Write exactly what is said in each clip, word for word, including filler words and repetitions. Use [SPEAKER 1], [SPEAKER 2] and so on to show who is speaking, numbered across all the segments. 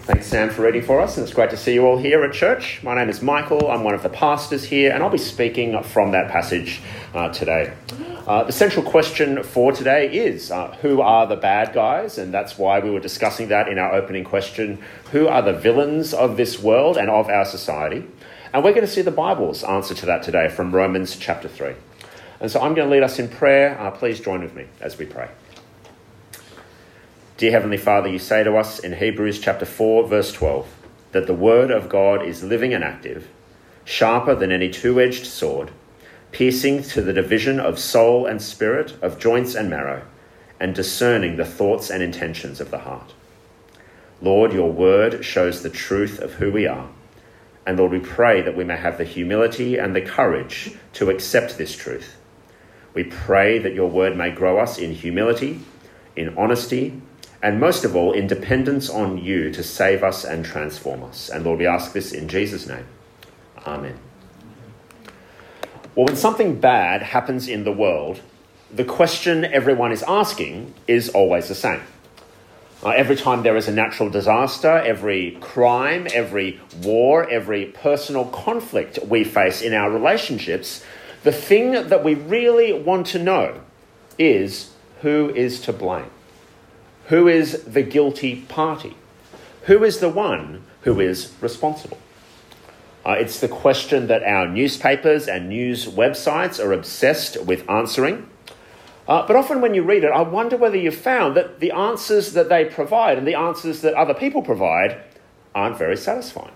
[SPEAKER 1] Thanks, Sam, for reading for us, and it's great to see you all here at church. My name is Michael. I'm one of the pastors here, and I'll be speaking from that passage uh, today. Uh, the central question for today is, uh, who are the bad guys? And that's why we were discussing that in our opening question. Who are the villains of this world and of our society? And we're going to see the Bible's answer to that today from Romans chapter three. And so I'm going to lead us in prayer. Uh, please join with me as we pray. Dear Heavenly Father, you say to us in Hebrews chapter four, verse twelve, that the word of God is living and active, sharper than any two-edged sword, piercing to the division of soul and spirit, of joints and marrow, and discerning the thoughts and intentions of the heart. Lord, your word shows the truth of who we are. And Lord, we pray that we may have the humility and the courage to accept this truth. We pray that your word may grow us in humility, in honesty, and most of all, in dependence on you to save us and transform us. And Lord, we ask this in Jesus' name. Amen. Well, when something bad happens in the world, the question everyone is asking is always the same. Uh, every time there is a natural disaster, every crime, every war, every personal conflict we face in our relationships, the thing that we really want to know is who is to blame. Who is the guilty party? Who is the one who is responsible? Uh, it's the question that our newspapers and news websites are obsessed with answering. Uh, but often when you read it, I wonder whether you've found that the answers that they provide and the answers that other people provide aren't very satisfying.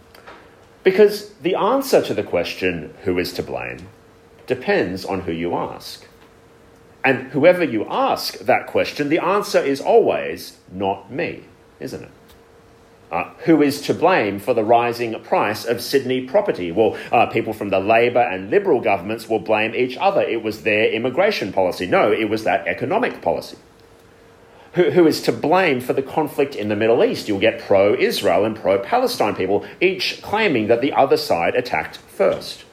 [SPEAKER 1] Because the answer to the question, who is to blame, depends on who you ask. And whoever you ask that question, the answer is always not me, isn't it? Uh, who is to blame for the rising price of Sydney property? Well, uh, people from the Labor and Liberal governments will blame each other. It was their immigration policy. No, it was that economic policy. Who, who is to blame for the conflict in the Middle East? You'll get pro-Israel and pro-Palestine people, each claiming that the other side attacked first.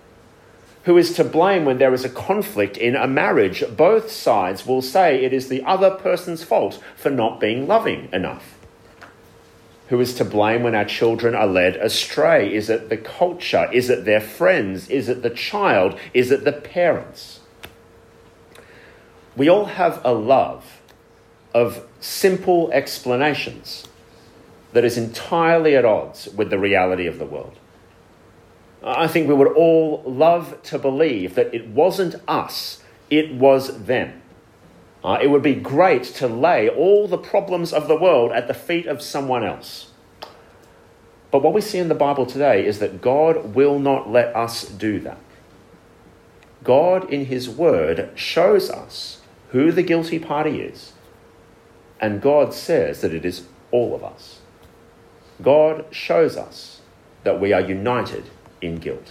[SPEAKER 1] Who is to blame when there is a conflict in a marriage? Both sides will say it is the other person's fault for not being loving enough. Who is to blame when our children are led astray? Is it the culture? Is it their friends? Is it the child? Is it the parents? We all have a love of simple explanations that is entirely at odds with the reality of the world. I think we would all love to believe that it wasn't us, it was them. Uh, it would be great to lay all the problems of the world at the feet of someone else. But what we see in the Bible today is that God will not let us do that. God, in his word, shows us who the guilty party is. And God says that it is all of us. God shows us that we are united in guilt.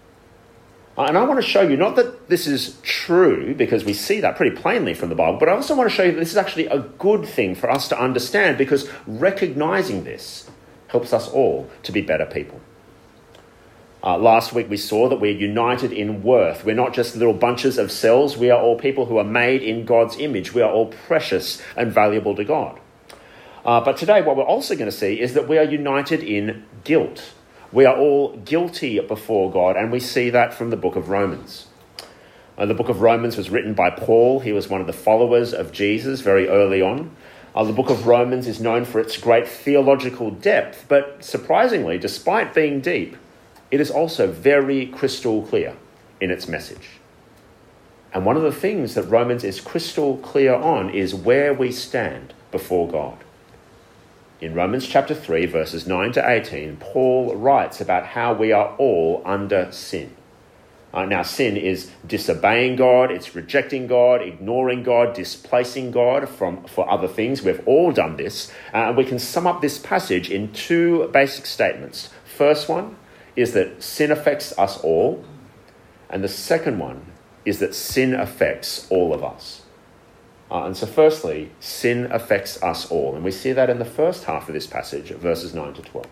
[SPEAKER 1] And I want to show you, not that this is true, because we see that pretty plainly from the Bible, but I also want to show you that this is actually a good thing for us to understand, because recognizing this helps us all to be better people. Uh, last week we saw that we're united in worth. We're not just little bunches of cells. We are all people who are made in God's image. We are all precious and valuable to God. Uh, but today what we're also going to see is that we are united in guilt. We are all guilty before God, and we see that from the book of Romans. Uh, the book of Romans was written by Paul. He was one of the followers of Jesus very early on. Uh, the book of Romans is known for its great theological depth, but surprisingly, despite being deep, it is also very crystal clear in its message. And one of the things that Romans is crystal clear on is where we stand before God. In Romans chapter three, verses nine to eighteen, Paul writes about how we are all under sin. Uh, now, sin is disobeying God, it's rejecting God, ignoring God, displacing God from, for other things. We've all done this. Uh, and we can sum up this passage in two basic statements. First one is that sin affects us all. And the second one is that sin affects all of us. Uh, and so firstly, sin affects us all. And we see that in the first half of this passage, verses nine to twelve.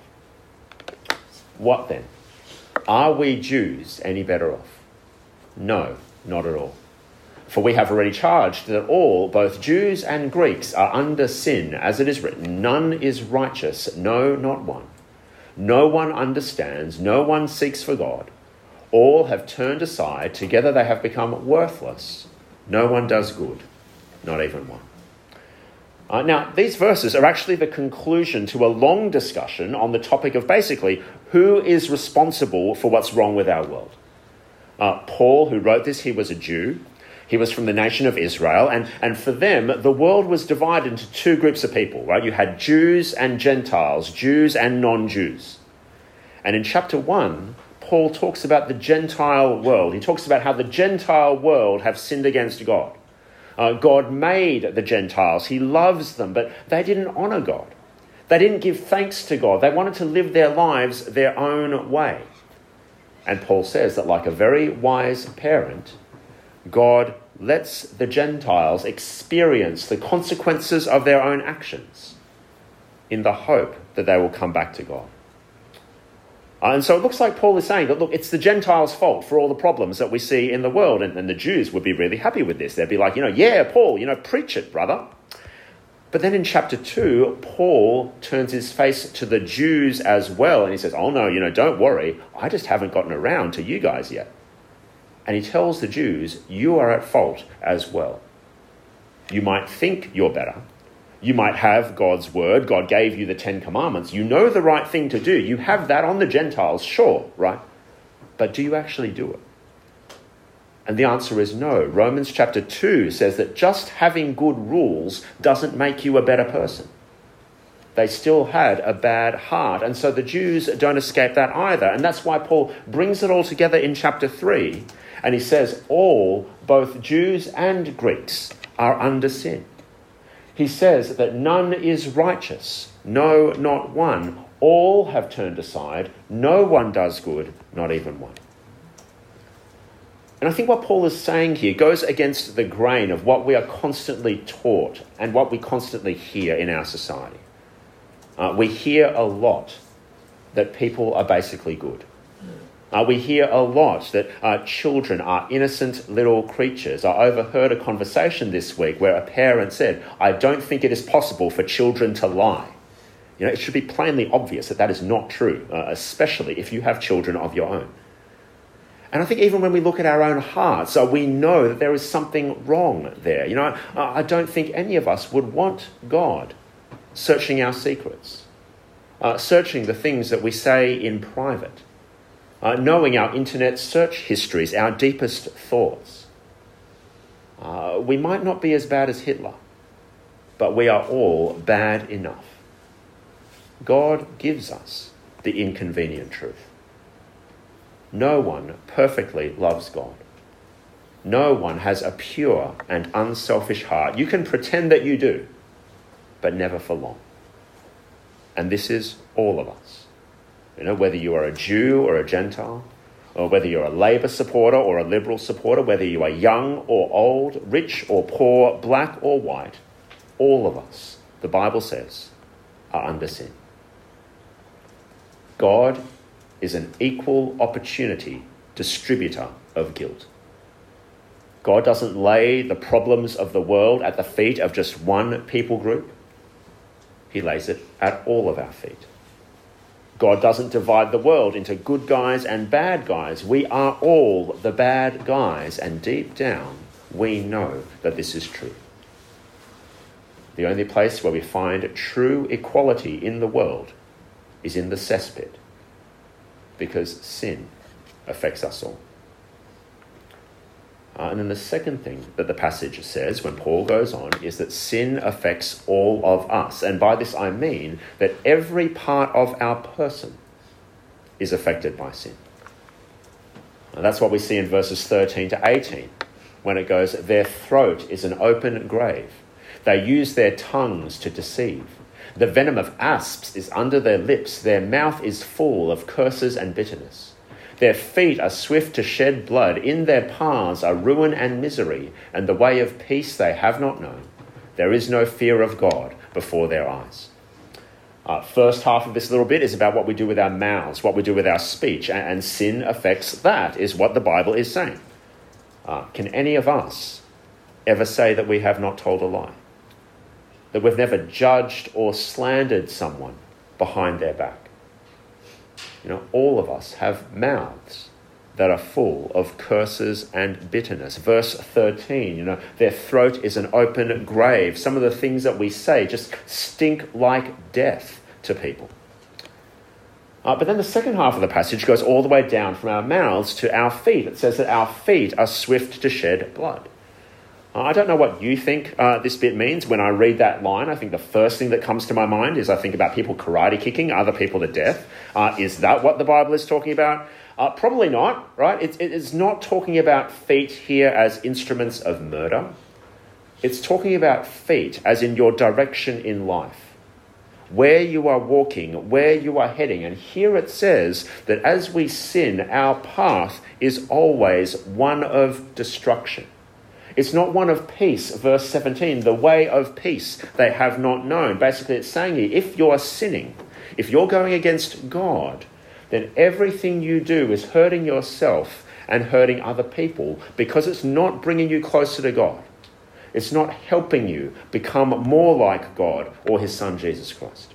[SPEAKER 1] What then? Are we Jews any better off? No, not at all. For we have already charged that all, both Jews and Greeks, are under sin, as it is written, none is righteous, no, not one. No one understands, no one seeks for God. All have turned aside, together they have become worthless. No one does good, not even one. Uh, now, these verses are actually the conclusion to a long discussion on the topic of basically who is responsible for what's wrong with our world. Uh, Paul, who wrote this, he was a Jew. He was from the nation of Israel, and, and for them, the world was divided into two groups of people, right? You had Jews and Gentiles, Jews and non-Jews. And in chapter one, Paul talks about the Gentile world. He talks about how the Gentile world have sinned against God. Uh, God made the Gentiles. He loves them, but they didn't honour God. They didn't give thanks to God. They wanted to live their lives their own way. And Paul says that like a very wise parent, God lets the Gentiles experience the consequences of their own actions in the hope that they will come back to God. Uh, and so it looks like Paul is saying that, look, it's the Gentiles' fault for all the problems that we see in the world. And, and the Jews would be really happy with this. They'd be like, you know, yeah, Paul, you know, preach it, brother. But then in chapter two, Paul turns his face to the Jews as well. And he says, oh, no, you know, don't worry. I just haven't gotten around to you guys yet. And he tells the Jews, you are at fault as well. You might think you're better. You might have God's word. God gave you the Ten Commandments. You know the right thing to do. You have that on the Gentiles, sure, right? But do you actually do it? And the answer is no. Romans chapter two says that just having good rules doesn't make you a better person. They still had a bad heart. And so the Jews don't escape that either. And that's why Paul brings it all together in chapter three. And he says all, both Jews and Greeks, are under sin. He says that none is righteous, no, not one. All have turned aside, no one does good, not even one. And I think what Paul is saying here goes against the grain of what we are constantly taught and what we constantly hear in our society. Uh, we hear a lot that people are basically good. Uh, we hear a lot that uh, children are innocent little creatures. I overheard a conversation this week where a parent said, I don't think it is possible for children to lie. You know, it should be plainly obvious that that is not true, uh, especially if you have children of your own. And I think even when we look at our own hearts, uh, we know that there is something wrong there. You know, I, I don't think any of us would want God searching our secrets, uh, searching the things that we say in private. Uh, knowing our internet search histories, our deepest thoughts. Uh, we might not be as bad as Hitler, but we are all bad enough. God gives us the inconvenient truth. No one perfectly loves God. No one has a pure and unselfish heart. You can pretend that you do, but never for long. And this is all of us. You know, whether you are a Jew or a Gentile, or whether you're a Labour supporter or a Liberal supporter, whether you are young or old, rich or poor, black or white, all of us, the Bible says, are under sin. God is an equal opportunity distributor of guilt. God doesn't lay the problems of the world at the feet of just one people group. He lays it at all of our feet. God doesn't divide the world into good guys and bad guys. We are all the bad guys, and deep down, we know that this is true. The only place where we find true equality in the world is in the cesspit, because sin affects us all. Uh, and then the second thing that the passage says when Paul goes on is that sin affects all of us. And by this I mean that every part of our person is affected by sin. And that's what we see in verses thirteen to eighteen, when it goes, their throat is an open grave. They use their tongues to deceive. The venom of asps is under their lips. Their mouth is full of curses and bitterness. Their feet are swift to shed blood. In their paths are ruin and misery, and the way of peace they have not known. There is no fear of God before their eyes. Uh, first half of this little bit is about what we do with our mouths, what we do with our speech, and, and sin affects that, is what the Bible is saying. Uh, can any of us ever say that we have not told a lie? That we've never judged or slandered someone behind their back? You know, all of us have mouths that are full of curses and bitterness. Verse thirteen, you know, their throat is an open grave. Some of the things that we say just stink like death to people. Uh, but then the second half of the passage goes all the way down from our mouths to our feet. It says that our feet are swift to shed blood. Uh, I don't know what you think uh, this bit means. When I read that line, I think the first thing that comes to my mind is I think about people karate kicking other people to death. Uh, is that what the Bible is talking about? Uh, probably not, right? It, it is not talking about feet here as instruments of murder. It's talking about feet as in your direction in life. Where you are walking, where you are heading. And here it says that as we sin, our path is always one of destruction. It's not one of peace. Verse seventeen, the way of peace they have not known. Basically, it's saying here, if you're sinning, if you're going against God, then everything you do is hurting yourself and hurting other people because it's not bringing you closer to God. It's not helping you become more like God or his son, Jesus Christ.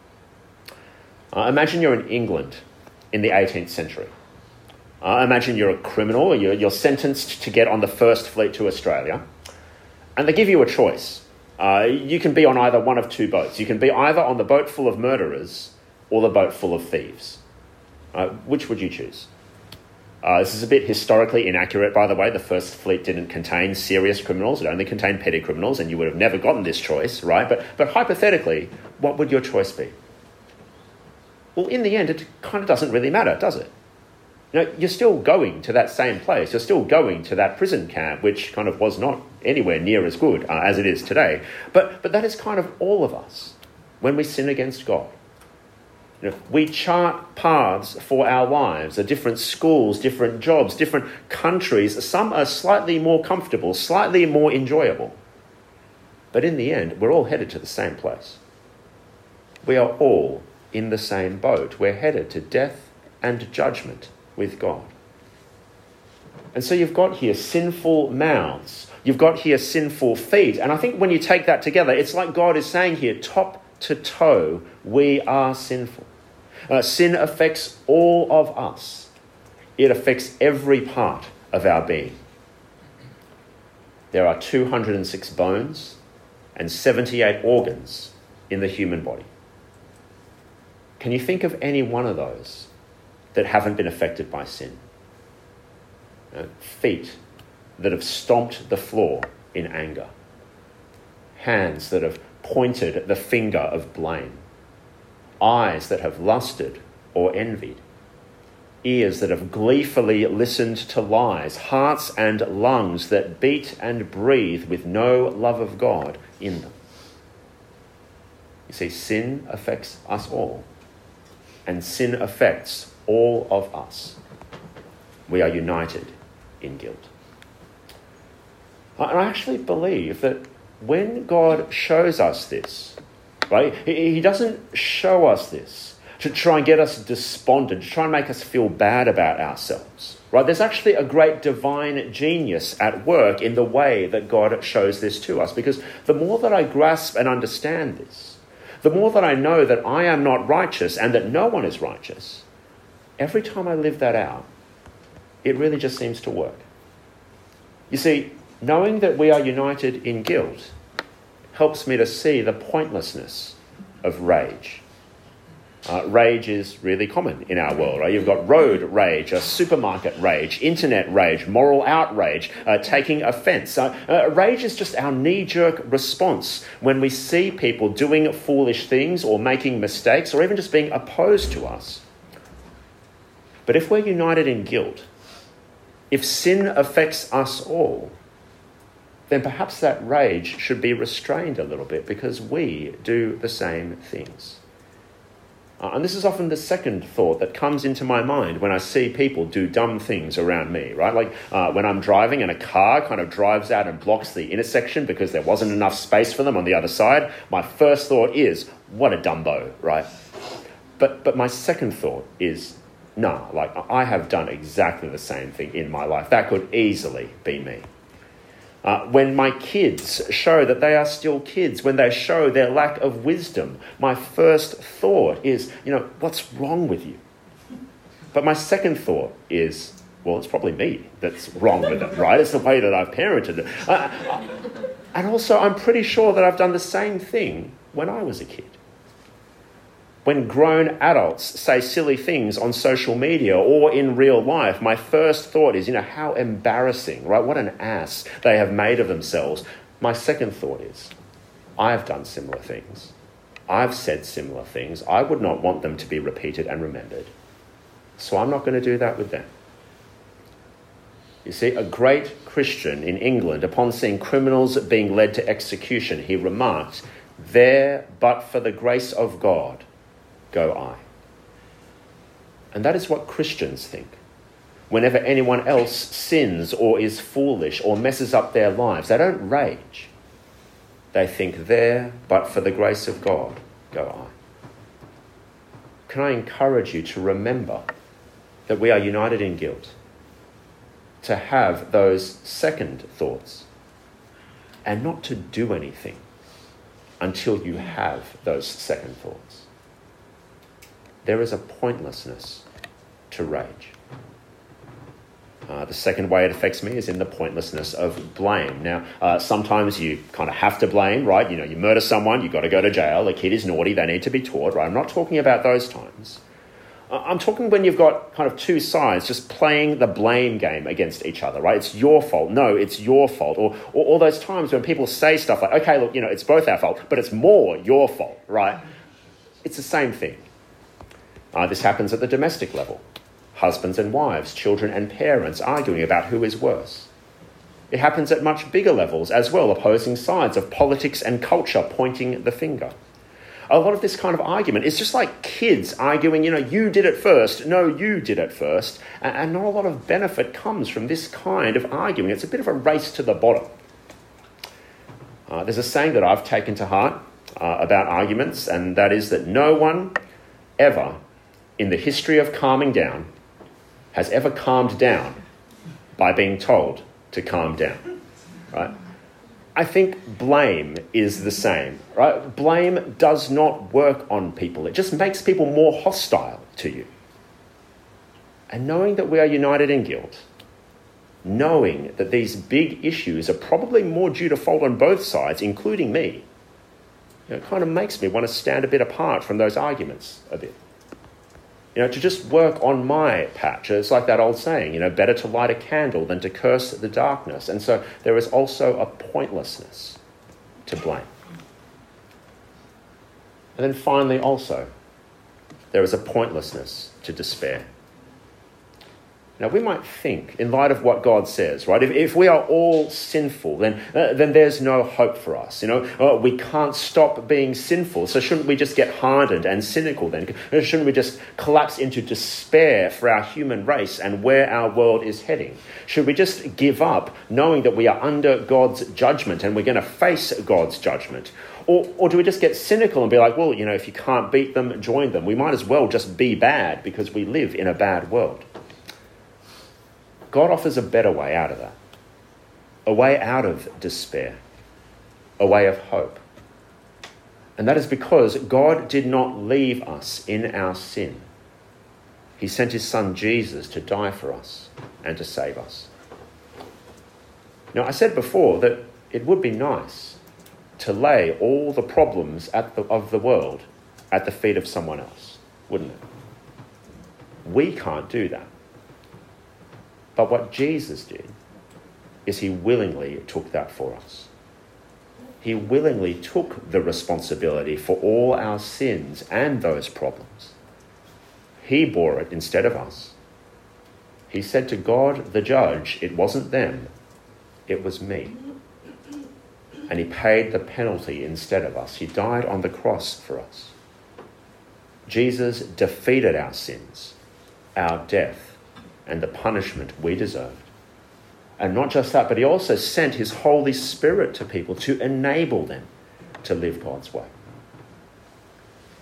[SPEAKER 1] Uh, imagine you're in England in the eighteenth century. Uh, imagine you're a criminal, or you're, you're sentenced to get on the First Fleet to Australia, and they give you a choice. Uh, you can be on either one of two boats. You can be either on the boat full of murderers or the boat full of thieves. Uh, which would you choose? Uh, this is a bit historically inaccurate, by the way. The First Fleet didn't contain serious criminals. It only contained petty criminals, and you would have never gotten this choice, right? But, but hypothetically, what would your choice be? Well, in the end, it kind of doesn't really matter, does it? You know, you're still going to that same place. You're still going to that prison camp, which kind of was not anywhere near as good uh, as it is today. But, but that is kind of all of us when we sin against God. You know, we chart paths for our lives, the different schools, different jobs, different countries. Some are slightly more comfortable, slightly more enjoyable. But in the end, we're all headed to the same place. We are all in the same boat. We're headed to death and judgment with God. And so you've got here sinful mouths. You've got here sinful feet. And I think when you take that together, it's like God is saying here, top to toe, we are sinful. Uh, sin affects all of us. It affects every part of our being. There are two hundred six bones and seventy-eight organs in the human body. Can you think of any one of those that haven't been affected by sin? Uh, feet that have stomped the floor in anger. Hands that have pointed the finger of blame. Eyes that have lusted or envied. Ears that have gleefully listened to lies. Hearts and lungs that beat and breathe with no love of God in them. You see, sin affects us all. And sin affects all of us. We are united in guilt. And I actually believe that when God shows us this, right, he doesn't show us this to try and get us despondent, to try and make us feel bad about ourselves, right? There's actually a great divine genius at work in the way that God shows this to us, because the more that I grasp and understand this, the more that I know that I am not righteous and that no one is righteous, every time I live that out, it really just seems to work. You see, knowing that we are united in guilt helps me to see the pointlessness of rage. Uh, rage is really common in our world, right? You've got road rage, a supermarket rage, internet rage, moral outrage, uh, taking offence. Uh, uh, rage is just our knee-jerk response when we see people doing foolish things or making mistakes or even just being opposed to us. But if we're united in guilt, if sin affects us all, then perhaps that rage should be restrained a little bit because we do the same things. Uh, and this is often the second thought that comes into my mind when I see people do dumb things around me, right? Like uh, when I'm driving and a car kind of drives out and blocks the intersection because there wasn't enough space for them on the other side, my first thought is, what a dumbo, right? But but my second thought is, nah, like I have done exactly the same thing in my life. That could easily be me. Uh, when my kids show that they are still kids, when they show their lack of wisdom, my first thought is, you know, what's wrong with you? But my second thought is, well, it's probably me that's wrong with it, right? It's the way that I've parented it. Uh, and also, I'm pretty sure that I've done the same thing when I was a kid. When grown adults say silly things on social media or in real life, my first thought is, you know, how embarrassing, right? What an ass they have made of themselves. My second thought is, I've done similar things. I've said similar things. I would not want them to be repeated and remembered. So I'm not going to do that with them. You see, a great Christian in England, upon seeing criminals being led to execution, he remarked, "There, but for the grace of God, go I." And that is what Christians think. Whenever anyone else sins or is foolish or messes up their lives, they don't rage. They think, "There, but for the grace of God, go I." Can I encourage you to remember that we are united in guilt, to have those second thoughts, and not to do anything until you have those second thoughts. There is a pointlessness to rage. Uh, the second way it affects me is in the pointlessness of blame. Now, uh, sometimes you kind of have to blame, right? You know, you murder someone, you've got to go to jail. A kid is naughty, they need to be taught, right? I'm not talking about those times. Uh, I'm talking when you've got kind of two sides just playing the blame game against each other, right? It's your fault. No, it's your fault. Or, or all those times when people say stuff like, okay, look, you know, it's both our fault, but it's more your fault, right? It's the same thing. Uh, this happens at the domestic level. Husbands and wives, children and parents arguing about who is worse. It happens at much bigger levels as well, opposing sides of politics and culture pointing the finger. A lot of this kind of argument is just like kids arguing, you know, you did it first, no, you did it first, and, and not a lot of benefit comes from this kind of arguing. It's a bit of a race to the bottom. Uh, there's a saying that I've taken to heart uh, about arguments, and that is that no one ever in the history of calming down has ever calmed down by being told to calm down, right? I think blame is the same, right? Blame does not work on people. It just makes people more hostile to you. And knowing that we are united in guilt, knowing that these big issues are probably more due to fault on both sides, including me, you know, it kind of makes me want to stand a bit apart from those arguments a bit. You know, to just work on my patch. It's like that old saying, you know, better to light a candle than to curse the darkness. And so there is also a pointlessness to blame. And then finally also, there is a pointlessness to despair. Now, we might think, in light of what God says, right, if, if we are all sinful, then uh, then there's no hope for us. You know, uh, we can't stop being sinful, so shouldn't we just get hardened and cynical then? Shouldn't we just collapse into despair for our human race and where our world is heading? Should we just give up knowing that we are under God's judgment and we're going to face God's judgment? Or, or do we just get cynical and be like, well, you know, if you can't beat them, join them. We might as well just be bad because we live in a bad world. God offers a better way out of that, a way out of despair, a way of hope. And that is because God did not leave us in our sin. He sent his son Jesus to die for us and to save us. Now, I said before that it would be nice to lay all the problems at the, of the world at the feet of someone else, wouldn't it? We can't do that. But what Jesus did is he willingly took that for us. He willingly took the responsibility for all our sins and those problems. He bore it instead of us. He said to God, the judge, it wasn't them, it was me. And he paid the penalty instead of us. He died on the cross for us. Jesus defeated our sins, our death, and the punishment we deserved. And not just that, but he also sent his Holy Spirit to people to enable them to live God's way.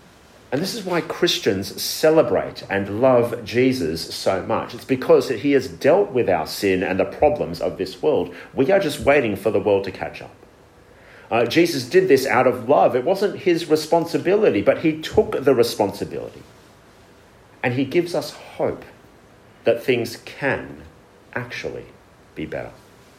[SPEAKER 1] And this is why Christians celebrate and love Jesus so much. It's because he has dealt with our sin and the problems of this world. We are just waiting for the world to catch up. Uh, Jesus did this out of love. It wasn't his responsibility, but he took the responsibility. And he gives us hope that things can actually be better.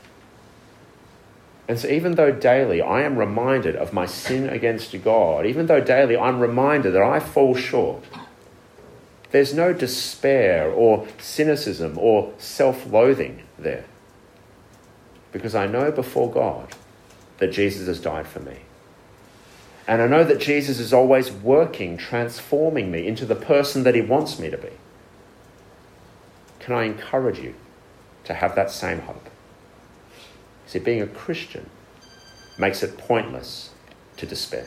[SPEAKER 1] And so even though daily I am reminded of my sin against God, even though daily I'm reminded that I fall short, there's no despair or cynicism or self-loathing there. Because I know before God that Jesus has died for me. And I know that Jesus is always working, transforming me into the person that he wants me to be. Can I encourage you to have that same hope? See, being a Christian makes it pointless to despair.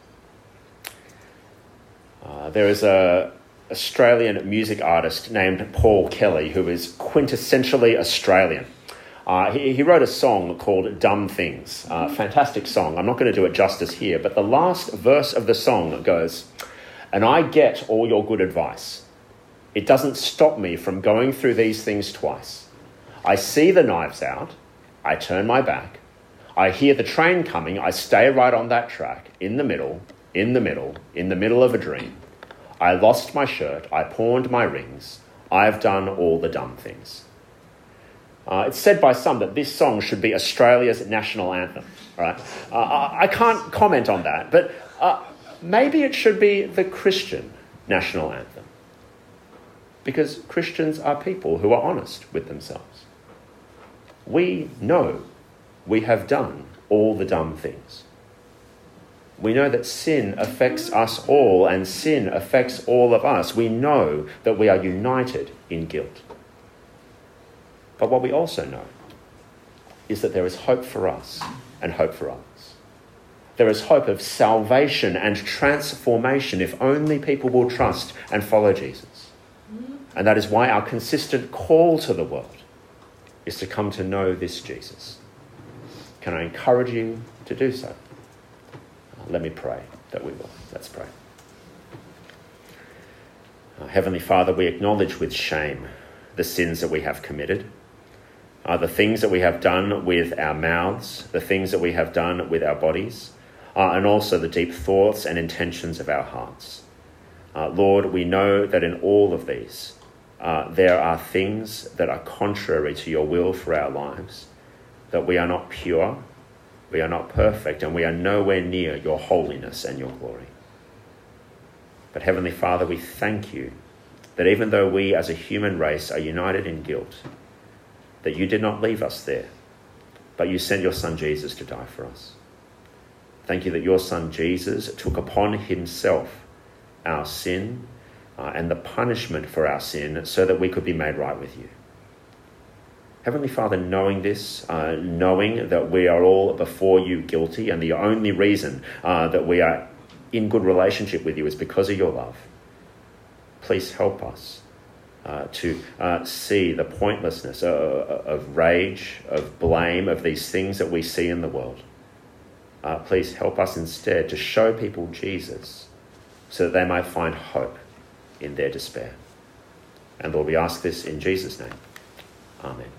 [SPEAKER 1] Uh, there is a Australian music artist named Paul Kelly who is quintessentially Australian. Uh, he, he wrote a song called Dumb Things. Uh, fantastic song. I'm not going to do it justice here, but the last verse of the song goes, "And I get all your good advice. It doesn't stop me from going through these things twice. I see the knives out. I turn my back. I hear the train coming. I stay right on that track, in the middle, in the middle, in the middle of a dream. I lost my shirt. I pawned my rings. I've done all the dumb things." Uh, it's said by some that this song should be Australia's national anthem. Right? Uh, I can't comment on that, but uh, maybe it should be the Christian national anthem. Because Christians are people who are honest with themselves. We know we have done all the dumb things. We know that sin affects us all, and sin affects all of us. We know that we are united in guilt. But what we also know is that there is hope for us and hope for others. There is hope of salvation and transformation if only people will trust and follow Jesus. And that is why our consistent call to the world is to come to know this Jesus. Can I encourage you to do so? Let me pray that we will. Let's pray. Uh, Heavenly Father, we acknowledge with shame the sins that we have committed, uh, the things that we have done with our mouths, the things that we have done with our bodies, uh, and also the deep thoughts and intentions of our hearts. Uh, Lord, we know that in all of these, Uh, there are things that are contrary to your will for our lives, that we are not pure, we are not perfect, and we are nowhere near your holiness and your glory. But Heavenly Father, we thank you that even though we as a human race are united in guilt, that you did not leave us there, but you sent your Son Jesus to die for us. Thank you that your Son Jesus took upon himself our sin, Uh, and the punishment for our sin so that we could be made right with you. Heavenly Father, knowing this, uh, knowing that we are all before you guilty, and the only reason uh, that we are in good relationship with you is because of your love, please help us uh, to uh, see the pointlessness of, of rage, of blame, of these things that we see in the world. Uh, please help us instead to show people Jesus so that they might find hope in their despair. And Lord, we ask this in Jesus' name. Amen.